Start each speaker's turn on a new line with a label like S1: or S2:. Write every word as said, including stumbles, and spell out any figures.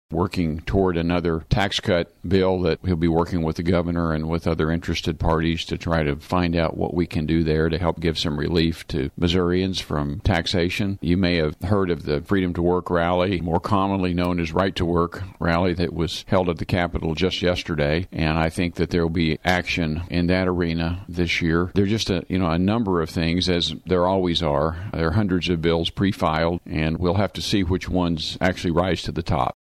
S1: working toward another tax cut bill that he'll be working with the governor and with other interested parties to try to find out what we can do there to help give some relief to Missourians from taxation. You may have heard of the Freedom to Work rally, more commonly known as Right to Work rally, that was held at the Capitol just yesterday, and I think that there will be action in that arena this year. There are just a, you know, a number of things, as there always are. There are hundreds of bills pre-filed, and we'll have to see which ones actually rise to the top.